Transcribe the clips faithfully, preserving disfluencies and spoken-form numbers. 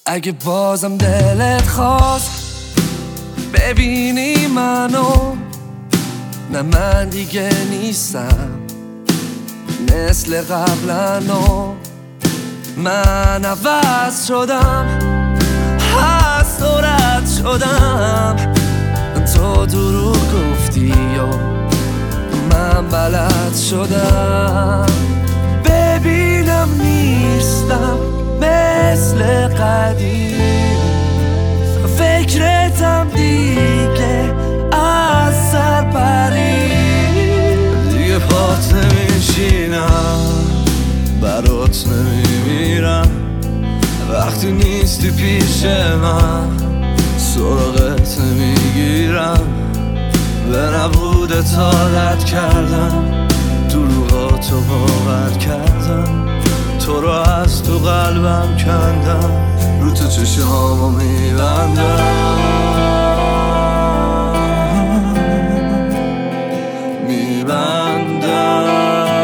اگه بازم دلت خواست ببینی منو، نه من دیگه نیستم مثل قبلنو. من عوض شدم، از تو رد شدم. تو دروغ گفتی و من بلد شدم. ببینم نیستم مثل قدیم، فکرتم دیگه از سر پرید. دیگه پات نمیشینم، برات نمیمیرم. وقتی نیستی پیش من سراغت نمیگیرم. به نبودت عادت کردم، دروغاتو باور کردم. تو رو از تو قلبم کندم، رو تو چشامو میبندم میبندم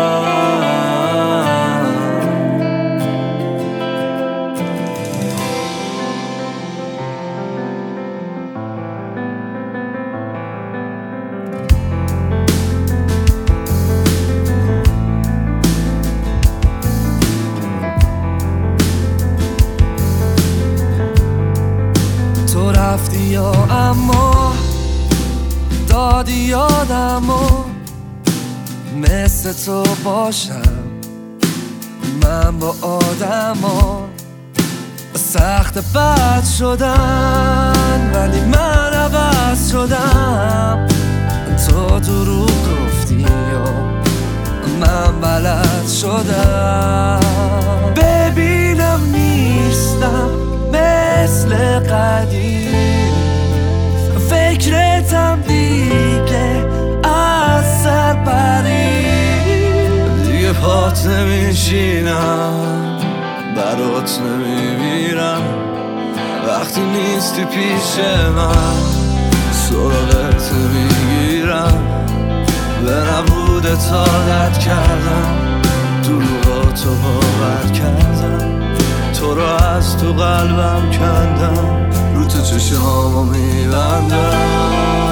رفتی یا اما دادی یادمو مثل تو باشم من با آدما. سخت بد شدن ولی من عوض شدم. تو دروغ گفتی و من بلد شدم. ببینم نیستم مثل قدیم، فکرتم دیگه از سر پرید. دیگه پات نمیشینم، برات نمیمیرم. وقتی نیستی پیش من سراغت نمیگیرم. به نبودت عادت کردم، دروغاتو باور کردم. تو رو از تو قلبم کندم، رو تو چشامو میبندم